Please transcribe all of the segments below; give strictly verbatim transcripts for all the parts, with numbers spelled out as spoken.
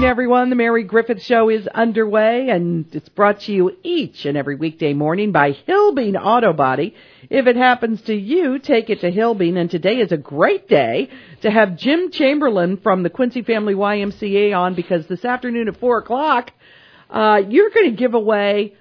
morning, everyone. The Mary Griffith Show is underway, and it's brought to you each and every weekday morning by Hillbean Auto Body. If it happens to you, take it to Hillbean, and today is a great day to have Jim Chamberlain from the Quincy Family Y M C A on, because this afternoon at four o'clock, uh, you're going to give away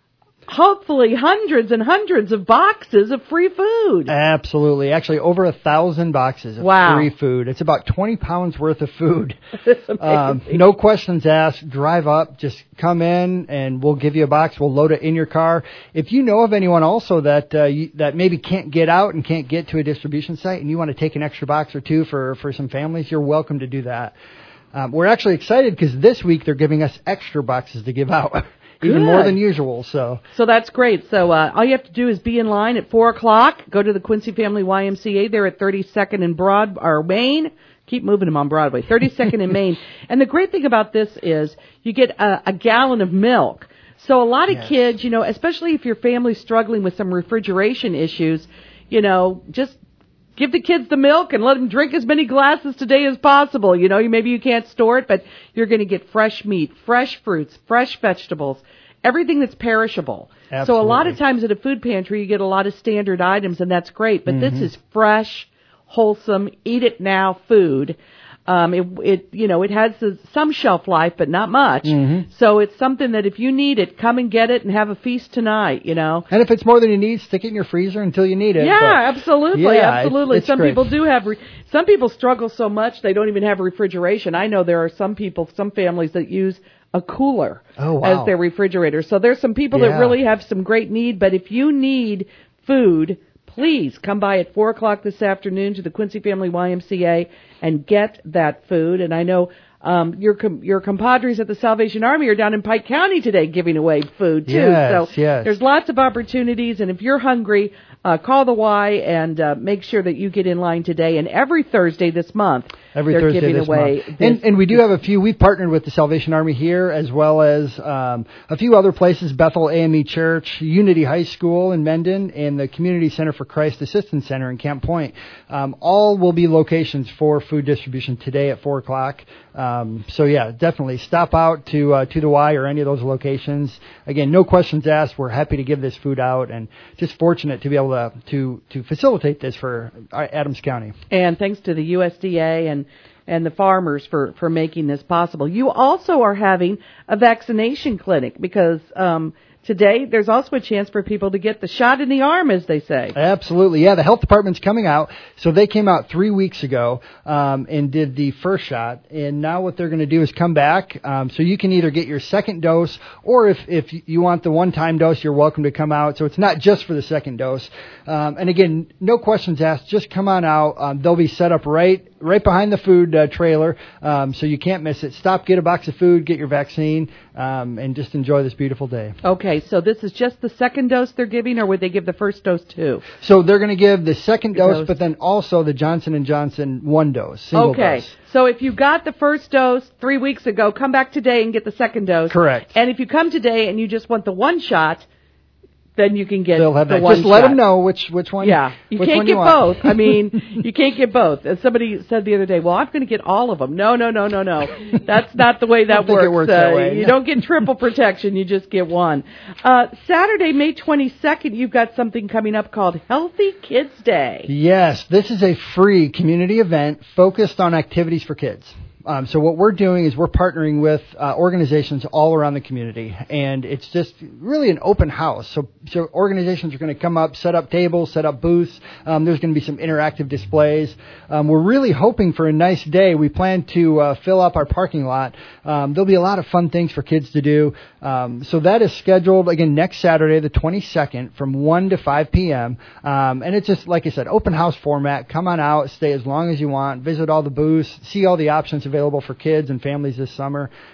hopefully hundreds and hundreds of boxes of free food. Absolutely. Actually, over a thousand boxes of wow. free food. It's about twenty pounds worth of food. That's amazing. Um, no questions asked. Drive up. Just come in, and we'll give you a box. We'll load it in your car. If you know of anyone also that uh, you, that maybe can't get out and can't get to a distribution site, and you want to take an extra box or two for, for some families, you're welcome to do that. Um, we're actually excited because this week they're giving us extra boxes to give out. Even Good. more than usual, so. So that's great. So uh, all you have to do is be in line at four o'clock. Go to the Quincy Family Y M C A. They're at thirty-second and Broad, or Main. Keep moving them on Broadway. thirty-second and Main. And the great thing about this is you get a, a gallon of milk. So a lot of yes. kids, you know, especially if your family's struggling with some refrigeration issues, you know, just give the kids the milk and let them drink as many glasses today as possible. You know, you, maybe you can't store it, but you're going to get fresh meat, fresh fruits, fresh vegetables, everything that's perishable. Absolutely. So a lot of times at a food pantry, you get a lot of standard items, and that's great. But mm-hmm. this is fresh, wholesome, eat it now food. Um, it, it, you know, it has some shelf life, but not much. Mm-hmm. So it's something that if you need it, come and get it and have a feast tonight, you know. And if it's more than you need, stick it in your freezer until you need it. Yeah, but absolutely, yeah, absolutely. It's, it's some great. people do have, re- some people struggle so much they don't even have refrigeration. I know there are some people, some families that use a cooler oh, wow. as their refrigerator. So there's some people yeah. that really have some great need, but if you need food, please come by at four o'clock this afternoon to the Quincy Family Y M C A and get that food. And I know um, your com- your compadres at the Salvation Army are down in Pike County today giving away food, too. Yes, so yes. there's lots of opportunities. And if you're hungry, uh, call the Y and uh, make sure that you get in line today. And every Thursday this month, Every they're Thursday giving this away month. This, and, and we do have a few. We've partnered with the Salvation Army here, as well as um, a few other places, Bethel A M E Church, Unity High School in Mendon, and the Community Center for Christ Assistance Center in Camp Point. Um, all will be locations for food distribution today at four o'clock. Um, so, yeah, definitely stop out to uh, to the Y or any of those locations. Again, no questions asked. We're happy to give this food out, and just fortunate to be able to to, to facilitate this for Adams County. And thanks to the U S D A and and the farmers for, for making this possible. You also are having a vaccination clinic because um, today there's also a chance for people to get the shot in the arm, as they say. Absolutely. Yeah, the health department's coming out. So they came out three weeks ago um, and did the first shot. And now what they're going to do is come back. Um, so you can either get your second dose, or if, if you want the one-time dose, you're welcome to come out. So it's not just for the second dose. Um, and again, no questions asked. Just come on out. Um, they'll be set up right right behind the food uh, trailer, um, so you can't miss it. Stop, get a box of food, get your vaccine, um, and just enjoy this beautiful day. Okay, so this is just the second dose they're giving, or would they give the first dose too? So they're going to give the second dose, dose, but then also the Johnson and Johnson one dose, single okay. dose. So if you got the first dose three weeks ago, come back today and get the second dose. Correct. And if you come today and you just want the one shot, then you can get They'll have the that. one Just let shot. them know which which one. Yeah, you which can't one get you want. both. I mean, you can't get both. As somebody said the other day, well, I'm going to get all of them. No, no, no, no, no. That's not the way that I don't think works. it works uh, that way. You don't get triple protection. You just get one. Uh, Saturday, May twenty-second, you've got something coming up called Healthy Kids Day. Yes, this is a free community event focused on activities for kids. Um, so what we're doing is we're partnering with uh, organizations all around the community, and it's just really an open house. So, so organizations are going to come up, set up tables, set up booths. Um, there's going to be some interactive displays. Um, we're really hoping for a nice day. We plan to uh, fill up our parking lot. Um, there'll be a lot of fun things for kids to do. Um, so that is scheduled, again, next Saturday, the twenty-second, from one to five p.m. Um, and it's just, like I said, open house format. Come on out, stay as long as you want, visit all the booths, see all the options available for kids and families this summer.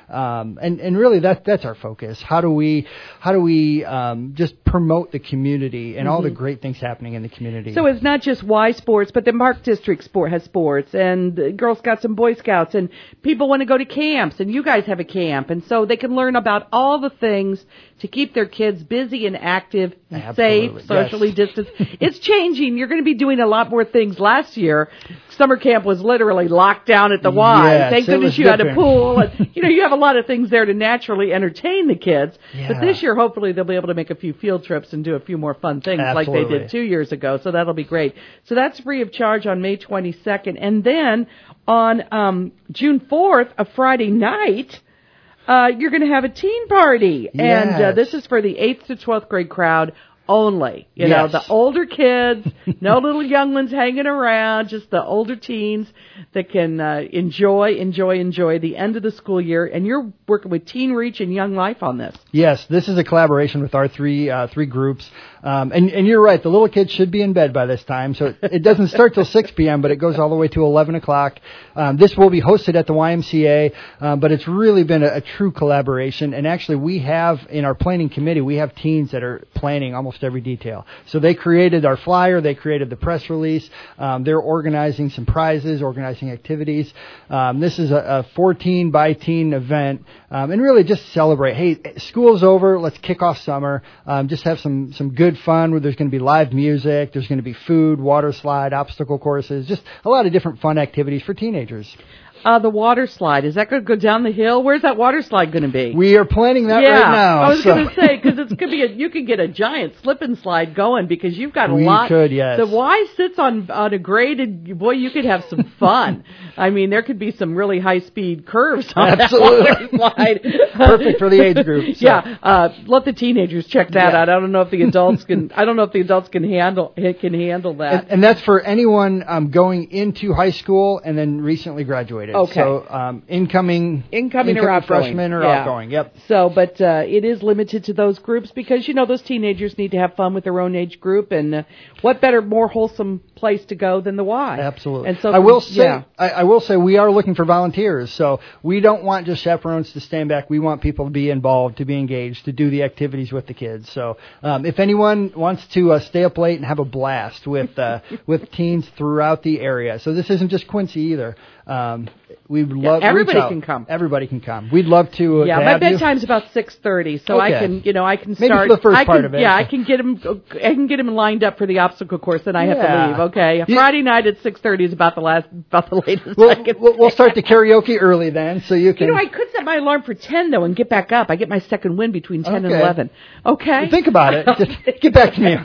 Um, and, and really that, that's our focus. How do we, how do we, um, just promote the community and mm-hmm. all the great things happening in the community? So it's not just Y Sports, but the Park District sport has sports, and the Girl Scouts and Boy Scouts, and people want to go to camps, and you guys have a camp, and so they can learn about all the things to keep their kids busy and active, and Absolutely. safe, socially yes. distanced. It's changing. You're going to be doing a lot more things. Last year, summer camp was literally locked down at the Y. Yes, Thank goodness you different. had a pool. And, you know, you have a lot of things there to naturally entertain the kids. Yeah. But this year, hopefully, they'll be able to make a few field trips and do a few more fun things Absolutely. like they did two years ago. So that'll be great. So that's free of charge on May twenty-second. And then on um, June fourth, a Friday night, uh, you're going to have a teen party. Yes. And uh, this is for the eighth to twelfth grade crowd only. You yes. know, the older kids, no little young ones hanging around, just the older teens that can uh, enjoy, enjoy, enjoy the end of the school year. And you're working with Teen Reach and Young Life on this. Yes, this is a collaboration with our three uh, three groups. Um, and, and you're right, the little kids should be in bed by this time. So it, it doesn't start till six p.m., but it goes all the way to eleven o'clock. Um, this will be hosted at the Y M C A, um, but it's really been a, a true collaboration. And actually, we have, in our planning committee, we have teens that are planning almost every detail. So they created our flyer, they created the press release, um, they're organizing some prizes, organizing activities. Um, this is a, a fourteen by teen event, um, and really just celebrate. Hey, school's over, let's kick off summer. Um, just have some, some good fun where there's going to be live music, there's going to be food, water slide, obstacle courses, just a lot of different fun activities for teenagers. Uh, the water slide, is that going to go down the hill? Where's that water slide going to be? We are planning that yeah, right now. I was so. going to say, because it's going to be a, you can get a giant slip and slide going because you've got a we lot. We could, yes. The Y sits on, on a grade, and boy, you could have some fun. I mean, there could be some really high-speed curves on Absolutely. that water slide. Perfect for the age group. So. Yeah, uh, let the teenagers check that yeah. out. I don't know if the adults can, I don't know if the adults can handle, can handle that. And, and that's for anyone um, going into high school and then recently graduated. Okay. So, um, Um, incoming, incoming, incoming or outgoing. freshmen or yeah. outgoing. Yep. So, but uh, it is limited to those groups because you know those teenagers need to have fun with their own age group, and uh, what better, more wholesome place to go than the Y? Absolutely. And so, I will say, yeah. I, I will say, we are looking for volunteers. So we don't want just chaperones to stand back. We want people to be involved, to be engaged, to do the activities with the kids. So um, if anyone wants to uh, stay up late and have a blast with uh, with teens throughout the area, so this isn't just Quincy either. Um, we would love. Yeah, everybody reach out. can come. Everybody can come. We'd love to. Uh, Yeah, to my have bedtime's you. about six thirty, so Okay. I can, you know, I can Maybe start. for the first I can, part of it. Yeah, I can get him. I can get him lined up for the obstacle course, and I have Yeah. to leave. Okay, You- Friday night at six thirty is about the last, about the latest. We'll, I can we'll, we'll start the karaoke early then, so you can. You know, I could set my alarm for ten though, and get back up. I get my second win between ten and Okay. eleven. Okay. Think about it. Just get back to me.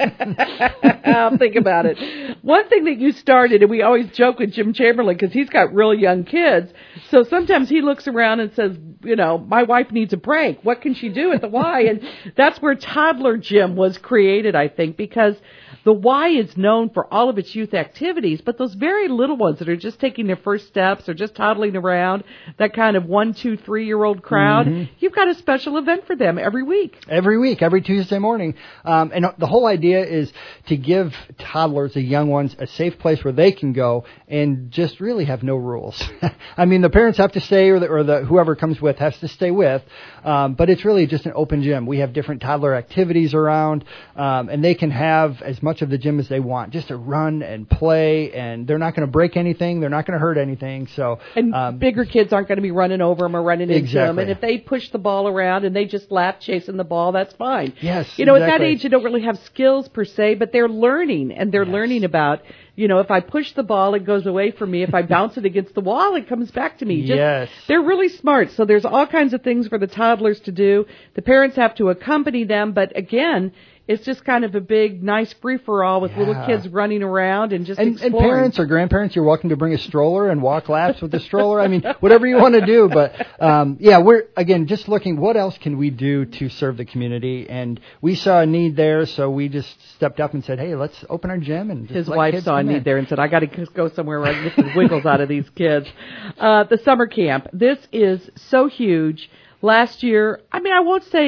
I'll think about it. One thing that you started, and we always joke with Jim Chamberlain because he's got real young kids. So sometimes he looks around and says, you know, my wife needs a break. What can she do at the Y? And that's where Toddler Gym was created, I think, because the Y is known for all of its youth activities, but those very little ones that are just taking their first steps or just toddling around, that kind of one, two, three-year-old crowd, mm-hmm. you've got a special event for them every week. Every week, every Tuesday morning. Um, and the whole idea is to give toddlers, the young ones, a safe place where they can go and just really have no rules. I mean, the parents have to stay, or the, or the whoever comes with has to stay with, um, but it's really just an open gym. We have different toddler activities around, um, and they can have as much of the gym as they want, just to run and play, and they're not going to break anything, they're not going to hurt anything. So, and um, bigger kids aren't going to be running over them or running into exactly. them. And if they push the ball around and they just laugh chasing the ball, that's fine. Yes, you know, exactly. at that age, you don't really have skills per se, but they're learning, and they're yes. learning about, you know, if I push the ball, it goes away from me. If I bounce it against the wall, it comes back to me. Just, yes. They're really smart. So there's all kinds of things for the toddlers to do. The parents have to accompany them, but again, it's just kind of a big, nice free-for-all with yeah. little kids running around and just and, exploring. And parents or grandparents, you're welcome to bring a stroller and walk laps with the stroller. I mean, whatever you want to do. But, um, yeah, we're, again, just looking, what else can we do to serve the community? And we saw a need there, so we just stepped up and said, hey, let's open our gym. And just His let wife kids saw a come need in. there and said, I got to go somewhere where I can get some wiggles out of these kids. Uh, the summer camp. This is so huge. Last year, I mean, I won't say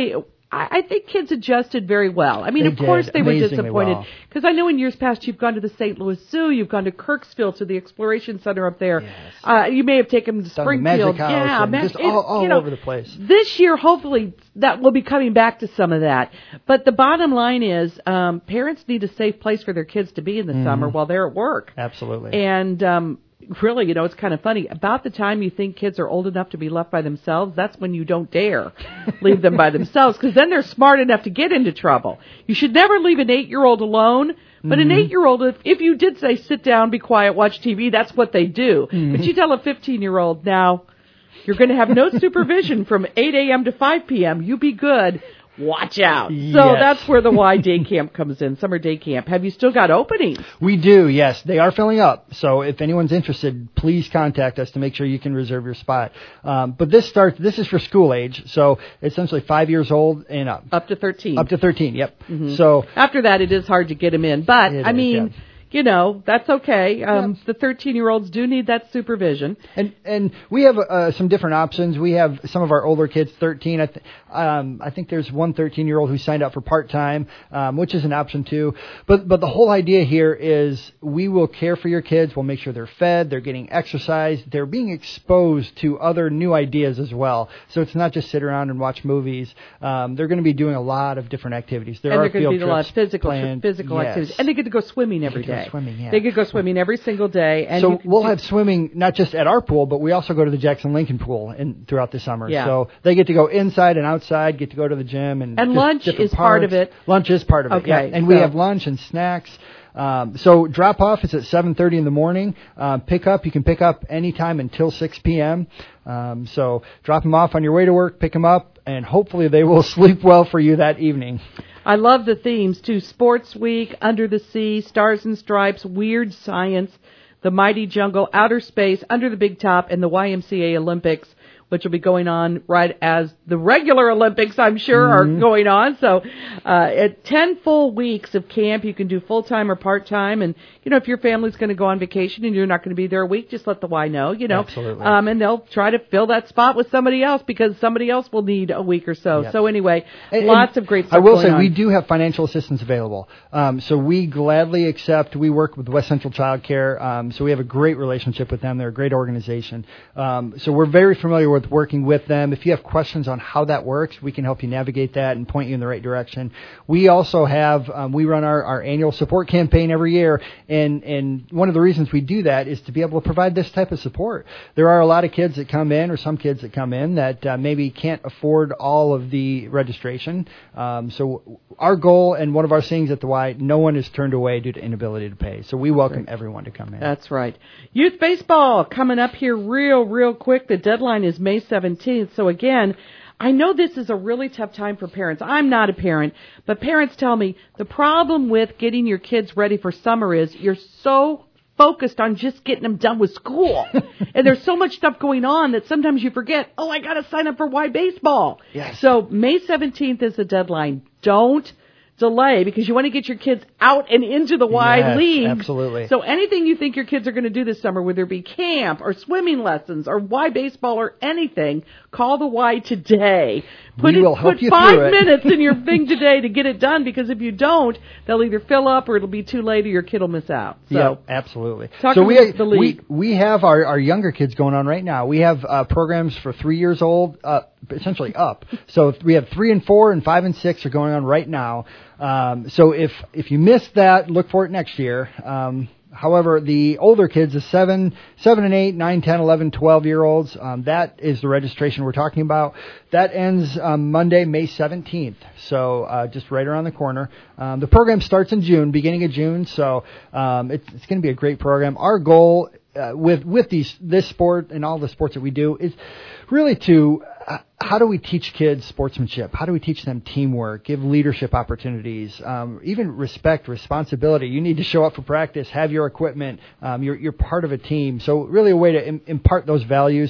I, I think kids adjusted very well. I mean, They of course did they were amazingly disappointed well. because I know in years past you've gone to the Saint Louis Zoo, you've gone to Kirksville to the Exploration Center up there. Yes. Uh, you may have taken them to Done the Springfield. Magic House yeah, and Mag- just it- all, all you know, over the place. This year, hopefully, that will be coming back to some of that. But the bottom line is um, parents need a safe place for their kids to be in the Mm-hmm. summer while they're at work. Absolutely. And um, really, you know, it's kind of funny. About the time you think kids are old enough to be left by themselves, that's when you don't dare leave them by themselves, because then they're smart enough to get into trouble. You should never leave an eight-year-old alone. But Mm-hmm. an eight-year-old, if, if you did say, sit down, be quiet, watch T V, that's what they do. Mm-hmm. But you tell a fifteen-year-old, now, you're going to have no supervision from eight a.m. to five p.m. You be good. Watch out. So Yes. that's where the Y Day Camp comes in, summer day camp. Have you still got openings? We do, yes. They are filling up. So if anyone's interested, please contact us to make sure you can reserve your spot. Um, but this starts, this is for school age. So essentially five years old and up. Up to thirteen. Up to thirteen, yep. Mhm. So After that, it is hard to get them in. But, It I is, mean, yeah. you know, that's okay. Um, The thirteen-year-olds do need that supervision. And and we have uh, some different options. We have some of our older kids, thirteen. I, th- um, I think there's one thirteen-year-old who signed up for part-time, um, which is an option too. But but the whole idea here is we will care for your kids. We'll make sure they're fed, they're getting exercise, they're being exposed to other new ideas as well. So it's not just sit around and watch movies. Um, they're going to be doing a lot of different activities. There and are they're going to field be a lot of trips physical planned. physical Yes. activities. And they get to go swimming every They get to go day. swimming, yeah. They get to go swimming every single day. And you So can we'll do- have swimming not just at our pool, but we also go to the Jackson Lincoln pool in, throughout the summer. Yeah. So they get to go inside and outside, get to go to the gym, and And just lunch different is part of parks. it. Lunch is part of it. Okay, Yeah. And we so- have lunch and snacks. Um, so drop off is at seven thirty in the morning. Um, pick up, you can pick up anytime until six p.m. Um, so drop them off on your way to work, pick them up, and hopefully they will sleep well for you that evening. I love the themes, too. Sports Week, Under the Sea, Stars and Stripes, Weird Science, The Mighty Jungle, Outer Space, Under the Big Top, and the Y M C A Olympics, which will be going on right as the regular Olympics, I'm sure, Mm-hmm. are going on. So uh, at ten full weeks of camp, you can do full-time or part-time. And, you know, if your family's going to go on vacation and you're not going to be there a week, just let the Y know, you know. Absolutely. Um, and they'll try to fill that spot with somebody else because somebody else will need a week or so. Yep. So anyway, And- lots and of great stuff I will going say on. we do have financial assistance available. Um, so we gladly accept. We work with West Central Child Care. Um, so we have a great relationship with them. They're a great organization. Um, so we're very familiar with working with them. If you have questions on how that works, we can help you navigate that and point you in the right direction. We also have, um, we run our, our annual support campaign every year, and, and one of the reasons we do that is to be able to provide this type of support. There are a lot of kids that come in, or some kids that come in, that uh, maybe can't afford all of the registration. Um, so our goal and one of our sayings at the Y, no one is turned away due to inability to pay. So we welcome everyone to come in. That's right. Youth baseball coming up here real, real quick. The deadline is May seventeenth. So again, I know this is a really tough time for parents. I'm not a parent, but parents tell me the problem with getting your kids ready for summer is you're so focused on just getting them done with school. And there's so much stuff going on that sometimes you forget, oh, I got to sign up for Y Baseball. Yes. So May seventeenth is the deadline. Don't delay, because you want to get your kids out and into the Y Yes, League. absolutely. So anything you think your kids are going to do this summer, whether it be camp or swimming lessons or Y Baseball or anything, call the Y today. Put We it, will help put you five through it. minutes in your thing today to get it done, because if you don't, they'll either fill up or it'll be too late or your kid will miss out. So Yeah, absolutely. Talk so about we, the we league. we have our, our younger kids going on right now. We have uh, programs for three years old, uh, essentially up. So we have three and four and five and six are going on right now. Um, so if if you missed that, look for it next year. Um, However, the older kids, the seven, seven and eight, nine, ten, eleven, twelve year olds, um, that is the registration we're talking about. That ends um, Monday, May seventeenth. So uh, just right around the corner. Um, the program starts in June, beginning of June. So um, it's, it's going to be a great program. Our goal uh, with with these this sport and all the sports that we do is really to uh, how do we teach kids sportsmanship? How do we teach them teamwork, give leadership opportunities, um, even respect, responsibility? You need to show up for practice, have your equipment. Um, you're, you're part of a team. So really a way to im- impart those values.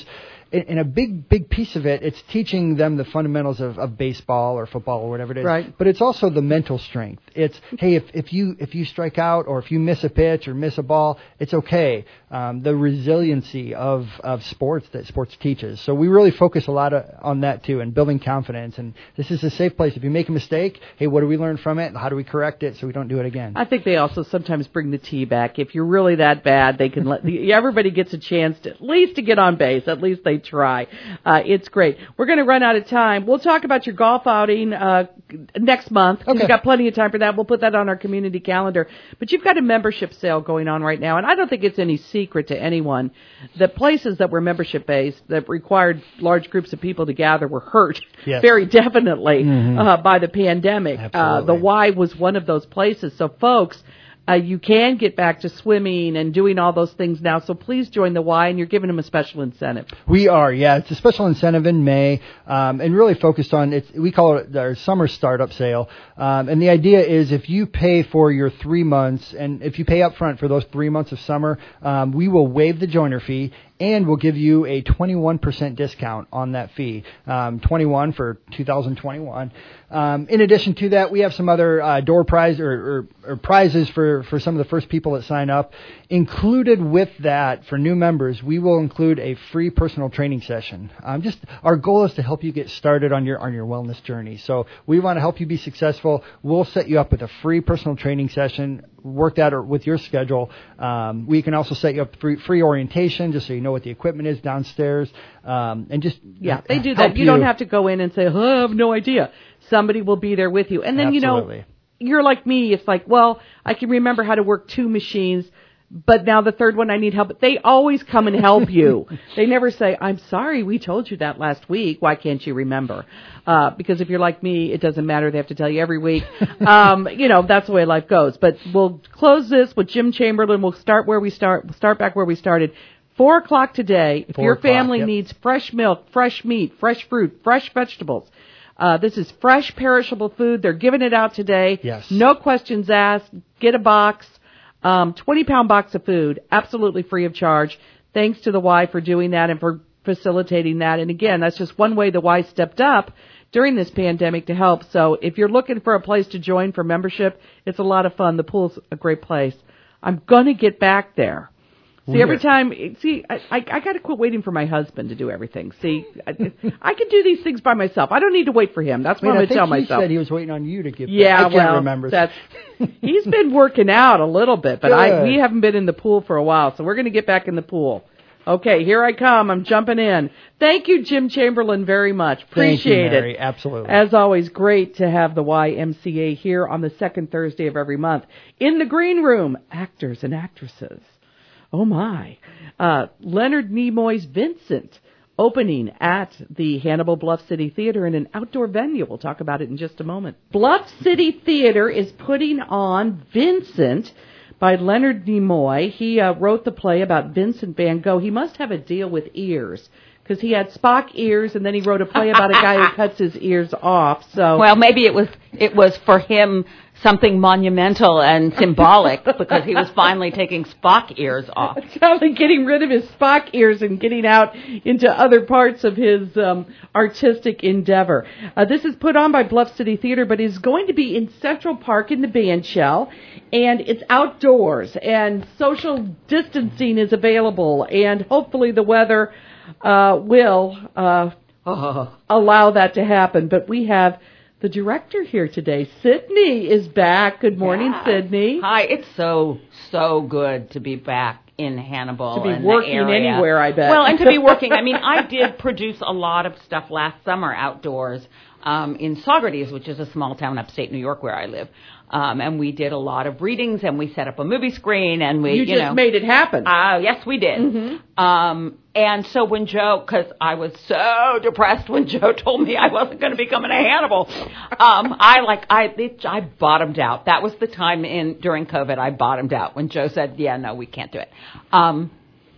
in, in a big, big piece of it, it's teaching them the fundamentals of, of baseball or football or whatever it is. Right. But it's also the mental strength. It's, hey, if, if you if you strike out or if you miss a pitch or miss a ball, it's okay. Um, the resiliency of, of sports that sports teaches. So we really focus a lot of, on that too, and building confidence. And this is a safe place. If you make a mistake, hey, what do we learn from it? How do we correct it so we don't do it again? I think they also sometimes bring the tea back. If you're really that bad, they can let the, everybody gets a chance to, at least to get on base. At least they try. Uh, it's great. We're going to run out of time. We'll talk about your golf outing uh, next month. Okay. We've got plenty of time for that. We'll put that on our community calendar. But you've got a membership sale going on right now, and I don't think it's any secret to anyone that places that were membership-based, that required large groups of people to gather, were hurt yes. very definitely mm-hmm. uh, by the pandemic. Uh, the Y was one of those places. So, folks, Uh, you can get back to swimming and doing all those things now, so please join the Y, and you're giving them a special incentive. We are, yeah. It's a special incentive in May, um, and really focused on, it's, we call it our summer startup sale. Um, and the idea is if you pay for your three months, and if you pay up front for those three months of summer, um, we will waive the joiner fee, and we'll give you a twenty-one percent discount on that fee, um, twenty-one for two thousand twenty-one. Um, in addition to that, we have some other uh, door prize or, or, or prizes for, for some of the first people that sign up. Included with that, for new members, we will include a free personal training session. Um, just our goal is to help you get started on your on your wellness journey. So we want to help you be successful. We'll set you up with a free personal training session. Work that with your schedule. Um, we can also set you up free, free orientation, just so you know what the equipment is downstairs, um, and just yeah, they do that. You, you don't have to go in and say, oh, I have no idea. Somebody will be there with you, and then Absolutely. you know you're like me. It's like, well, I can remember how to work two machines, but now the third one I need help. They always come and help you. They never say, I'm sorry, we told you that last week. Why can't you remember? Uh, because if you're like me, it doesn't matter. They have to tell you every week. Um, you know, that's the way life goes. But we'll close this with Jim Chamberlain. We'll start where we start, we'll start back where we started. Four o'clock today. If Four your o'clock, family yep. needs fresh milk, fresh meat, fresh fruit, fresh vegetables, Uh, this is fresh, perishable food. They're giving it out today. Yes. No questions asked. Get a box, um, twenty-pound box of food, absolutely free of charge. Thanks to the Y for doing that and for facilitating that. And again, that's just one way the Y stepped up during this pandemic to help. So if you're looking for a place to join for membership, it's a lot of fun. The pool's a great place. I'm going to get back there. See, every time, see, I, I, I got to quit waiting for my husband to do everything. See, I, I can do these things by myself. I don't need to wait for him. That's what Wait, I'm going to tell he myself. He said he was waiting on you to give Yeah, back. I can't well, remember. That's, he's been working out a little bit, but I, we haven't been in the pool for a while, so we're going to get back in the pool. Okay, here I come. I'm jumping in. Thank you, Jim Chamberlain, very much. Appreciate Thank you, Mary. it. Absolutely. As always, great to have the Y M C A here on the second Thursday of every month. In the green room, actors and actresses. Oh, my. Uh, Leonard Nimoy's Vincent, opening at the Hannibal Bluff City Theater in an outdoor venue. We'll talk about it in just a moment. Bluff City Theater is putting on Vincent by Leonard Nimoy. He uh, wrote the play about Vincent van Gogh. He must have a deal with ears, because he had Spock ears, and then he wrote a play about a guy who cuts his ears off. So, well, maybe it was it was for him something monumental and symbolic, because he was finally taking Spock ears off. It's not like getting rid of his Spock ears and getting out into other parts of his um, artistic endeavor. Uh, this is put on by Bluff City Theater, but is going to be in Central Park in the Bandshell, and it's outdoors, and social distancing is available, and hopefully the weather uh, will uh, Oh. allow that to happen. But we have the director here today. Sydney is back. Good morning, Yeah. Sydney. Hi, it's so, so good to be back in Hannibal. To be and working the area. anywhere, I bet. Well, and to be working. I mean, I did produce a lot of stuff last summer outdoors um, in Saugerties, which is a small town upstate New York where I live. Um, and we did a lot of readings, and we set up a movie screen, and we, you, you just know, made it happen. Uh, yes, we did. Mm-hmm. Um, and so when Joe, because I was so depressed when Joe told me I wasn't going to be coming to Hannibal, um, I like I it, I bottomed out. That was the time in during COVID I bottomed out when Joe said, "Yeah, no, we can't do it." Um,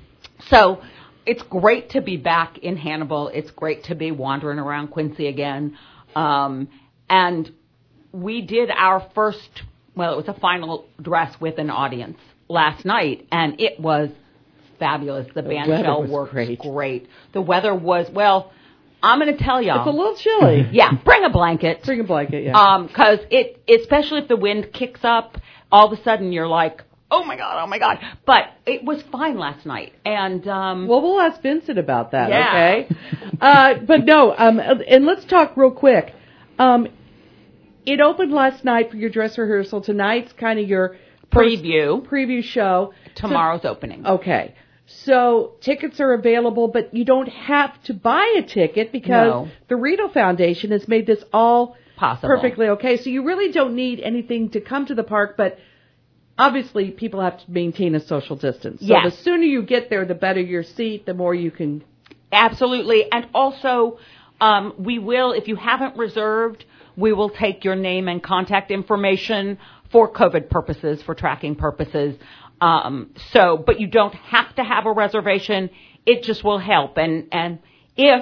so it's great to be back in Hannibal. It's great to be wandering around Quincy again, um, and we did our first, well, it was a final dress with an audience last night, and it was fabulous. The, The band weather shell was worked great. great. The weather was, well, I'm going to tell y'all. It's a little chilly. Yeah, bring a blanket. Bring a blanket, yeah. Um, 'cause it, especially if the wind kicks up, all of a sudden you're like, oh my God, oh my God. But it was fine last night. And, um, well, we'll ask Vincent about that, Yeah. okay? uh, but no, um, and let's talk real quick. Um, it opened last night for your dress rehearsal. Tonight's kind of your first preview. preview show. Tomorrow's opening. Okay. So tickets are available, but you don't have to buy a ticket because No. the Riedel Foundation has made this all Possible. perfectly okay. So you really don't need anything to come to the park, but obviously people have to maintain a social distance. So Yes. the sooner you get there, the better your seat, the more you can. Absolutely. And also, um, we will, if you haven't reserved, we will take your name and contact information for COVID purposes, for tracking purposes. Um, so, but you don't have to have a reservation. It just will help. And, and if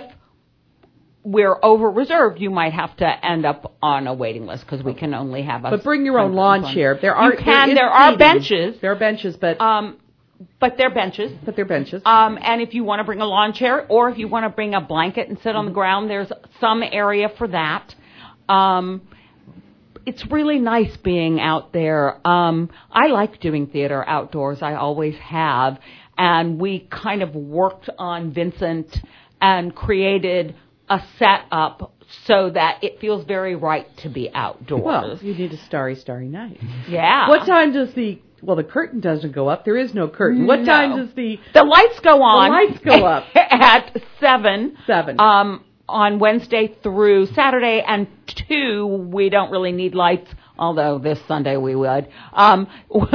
we're over reserved, you might have to end up on a waiting list because we can only have a. But bring your own lawn chair. There are You can. is There are seating. benches. There are benches, but Um, but they're benches. but they're benches. Um, and if you want to bring a lawn chair or if you want to bring a blanket and sit on the ground, there's some area for that. Um, it's really nice being out there. Um, I like doing theater outdoors. I always have. And we kind of worked on Vincent and created a setup so that it feels very right to be outdoors. Well, you need a starry, starry night. Yeah. What time does the well the curtain doesn't go up? There is no curtain. What No. time does the The lights go on. The lights go up. At seven. Seven. Um, on Wednesday through Saturday, and two, we don't really need lights, although this Sunday we would. Um,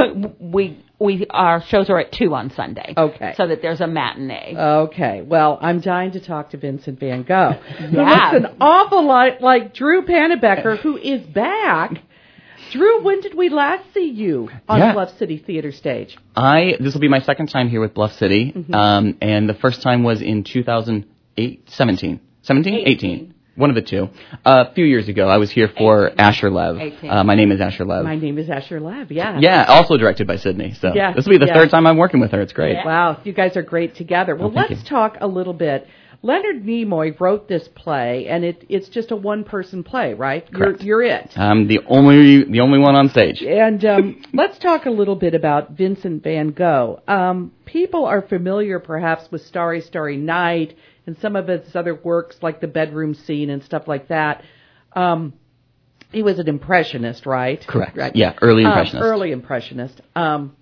we, we, our shows are at two on Sunday. Okay. So that there's a matinee. Okay, well, I'm dying to talk to Vincent Van Gogh. Who Yeah. looks an awful lot like Drew Pannebecker, who is back. Drew, when did we last see you on Yeah. Bluff City Theater stage? I this will be my second time here with Bluff City, Mm-hmm. um, and the first time was in two thousand eight, seventeen, seventeen, eighteen. eighteen, one of the two. Uh, a few years ago, I was here for eighteen. Asher Lev. eighteen. Uh, my name is Asher Lev. My name is Asher Lab, yeah. Yeah, also directed by Sydney. So Yeah, this will be the yeah. third time I'm working with her. It's great. Yeah. Wow, you guys are great together. Well, Oh, thank let's you. talk a little bit. Leonard Nimoy wrote this play, and it, it's just a one-person play, right? Correct. You're, you're it. I'm the only the only one on stage. And um, let's talk a little bit about Vincent Van Gogh. Um, people are familiar, perhaps, with Starry, Starry Night and some of his other works, like the bedroom scene and stuff like that. Um, he was an impressionist, right? Correct. Right. Yeah, early Um, impressionist. early impressionist. Um,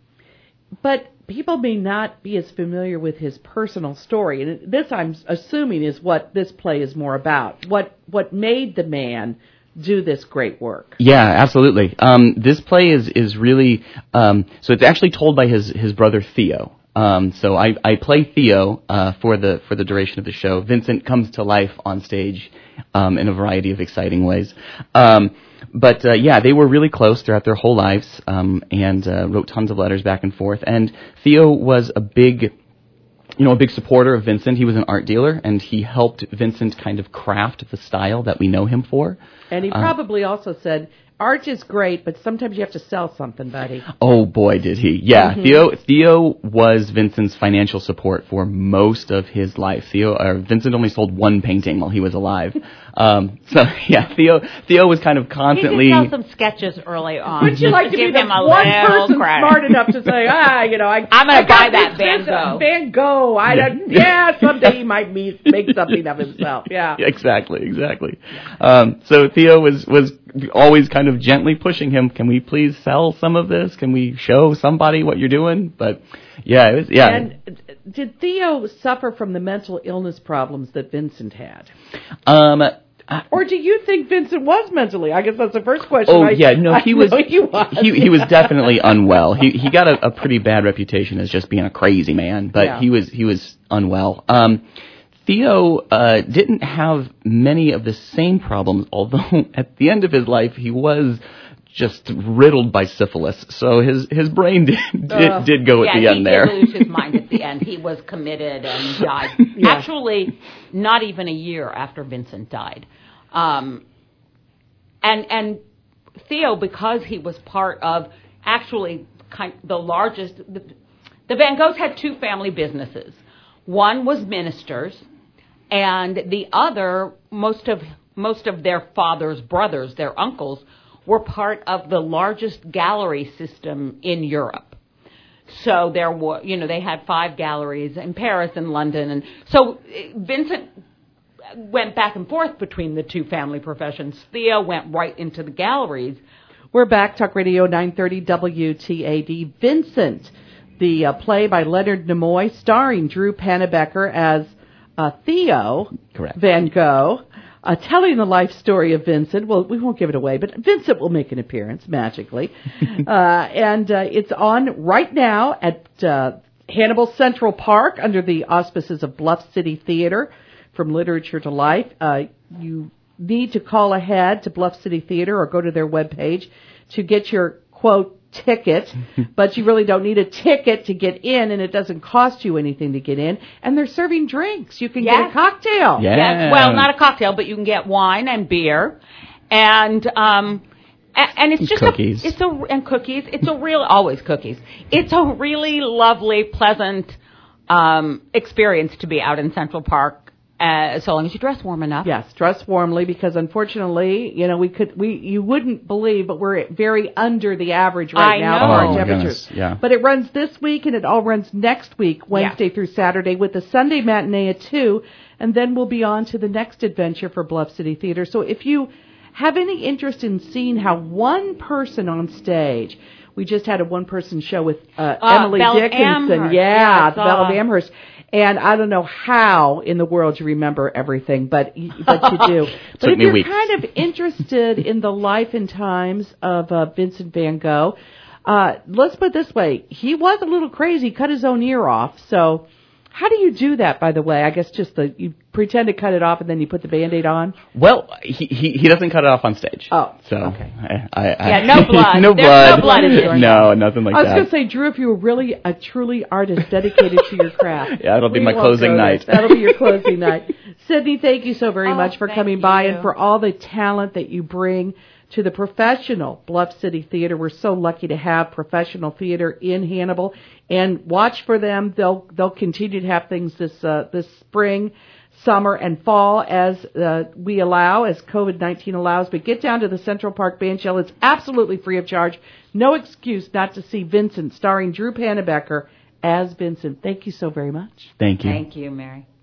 but people may not be as familiar with his personal story, and this, I'm assuming, is what this play is more about. What what made the man do this great work? Yeah, absolutely. Um, this play is is really um, so it's actually told by his his brother Theo. Um, so I, I play Theo uh, for the for the duration of the show. Vincent comes to life on stage um, in a variety of exciting ways. Um, but uh, yeah, they were really close throughout their whole lives, um, and uh, wrote tons of letters back and forth. And Theo was a big, you know, a big supporter of Vincent. He was an art dealer, and he helped Vincent kind of craft the style that we know him for. And he Uh, probably also said, art is great, but sometimes you have to sell something, buddy. Oh boy, did he! Yeah, Mm-hmm. Theo. Theo was Vincent's financial support for most of his life. Theo, or Vincent only sold one painting while he was alive. Um, so yeah, Theo. Theo was kind of He constantly. did sell some sketches early on. Would you just like to give be the him a one little person credit. smart enough to say, ah, you know, I, I'm gonna I got buy that this Van Vincent Gogh. Van Gogh. I don't, yeah, someday he might meet, make something of himself. Yeah. Exactly, exactly. Um, so Theo was was always kind of gently pushing him. Can we please sell some of this? Can we show somebody what you're doing? But yeah, it was, yeah. And did Theo suffer from the mental illness problems that Vincent had? Um, Or do you think Vincent was mentally? I guess that's the first question. Oh I, yeah, no, I he was, know he was. he he was definitely unwell. He he got a, a pretty bad reputation as just being a crazy man, but Yeah. he was he was unwell. Um, Theo uh, didn't have many of the same problems, although at the end of his life he was just riddled by syphilis. So his his brain did did, Uh, did go at yeah, the end he there. did lose his mind at the end. He was committed and died. Yeah. Actually, not even a year after Vincent died. Um, and and Theo, because he was part of actually kind the largest, the, the Van Goghs had two family businesses. One was ministers, and the other, most of most of their father's brothers, their uncles, were part of the largest gallery system in Europe. So there were, you know, they had five galleries in Paris and London, and so Vincent went back and forth between the two family professions. Theo went right into the galleries. We're back, Talk Radio nine thirty W T A D. Vincent, the uh, play by Leonard Nimoy, starring Drew Pannebecker as uh, Theo Correct. Van Gogh, uh, telling the life story of Vincent. Well, we won't give it away, but Vincent will make an appearance magically. uh, and uh, it's on right now at uh, Hannibal Central Park under the auspices of Bluff City Theater. From Literature to Life, uh, you need to call ahead to Bluff City Theater or go to their webpage to get your, quote, ticket, but you really don't need a ticket to get in, and it doesn't cost you anything to get in, and they're serving drinks. You can Yes. get a cocktail. Yeah. Yes, well, not a cocktail, but you can get wine and beer, and um, a- and it's just Cookies. A, it's a and cookies. It's a real always cookies. It's a really lovely, pleasant um, experience to be out in Central Park. Uh, so long as you dress warm enough. Yes, dress warmly, because unfortunately, you know, we could, we, you wouldn't believe, but we're very under the average right I now know. for Oh, our my temperatures. goodness, yeah. But it runs this week and it all runs next week, Wednesday Yeah. through Saturday, with the Sunday matinee at two, and then we'll be on to the next adventure for Bluff City Theater. So if you have any interest in seeing how one person on stage, we just had a one-person show with uh, Uh, Emily Belle Dickinson. Amherst. Yeah, Yeah, I the Belle of saw. Amherst. And I don't know how in the world you remember everything, but y- but you do. But Took if me you're weeks. kind of interested in the life and times of uh, Vincent Van Gogh, uh, let's put it this way: he was a little crazy, cut his own ear off. So, how do you do that? By the way, I guess just the you pretend to cut it off and then you put the Band-Aid on. Well, he, he he doesn't cut it off on stage. Oh, so okay. I, I, I Yeah, no blood. no There's blood. no blood in there. No, nothing like I was that. going to say, Drew, if you were really a truly artist dedicated to your craft. Yeah, that'll be we my won't closing go there. night. That'll be your closing night. Sydney, thank you so very Oh, much for thank coming by you. and for all the talent that you bring to the professional Bluff City Theater. We're so lucky to have professional theater in Hannibal, and watch for them. They'll they'll continue to have things this uh, this spring, summer, and fall as uh, we allow, as COVID nineteen allows. But get down to the Central Park Bandshell. It's absolutely free of charge. No excuse not to see Vincent, starring Drew Pannebecker as Vincent. Thank you so very much. Thank you. Thank you, Mary.